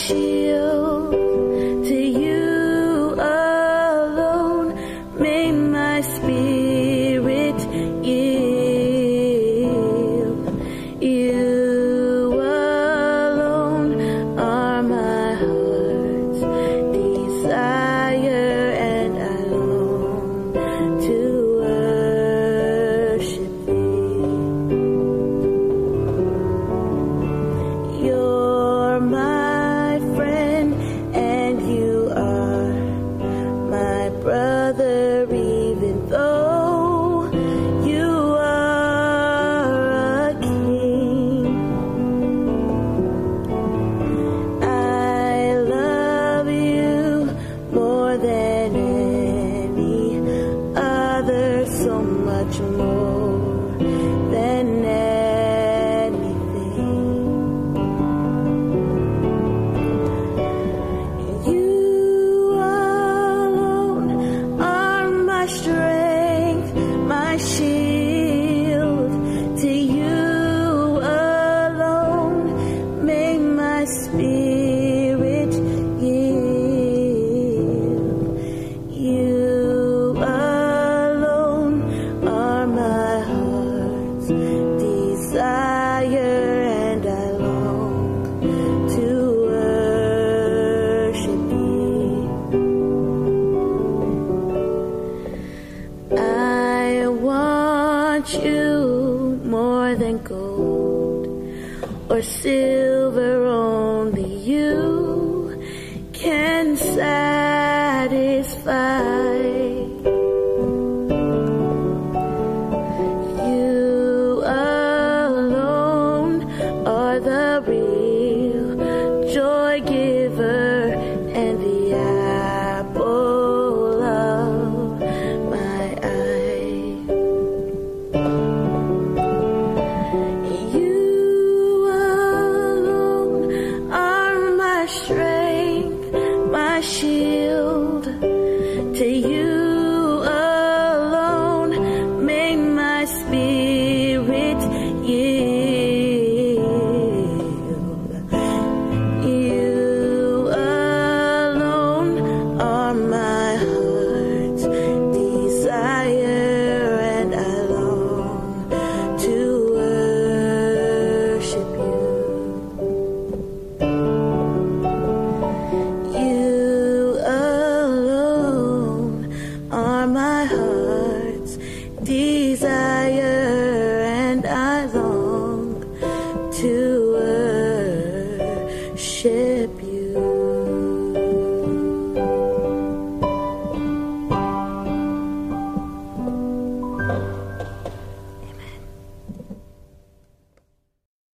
shield. To you alone may my spirit yield. You alone are my heart's desire, and I long to worship thee. You're my friend, and you are my brother, even though you are a king. I love you more than any other, so much more than anything. You alone are my strength, my shield. To you alone may my spirit yield. You alone are my heart's desire, and I long to worship thee. I want you more than gold or silver, only you can satisfy.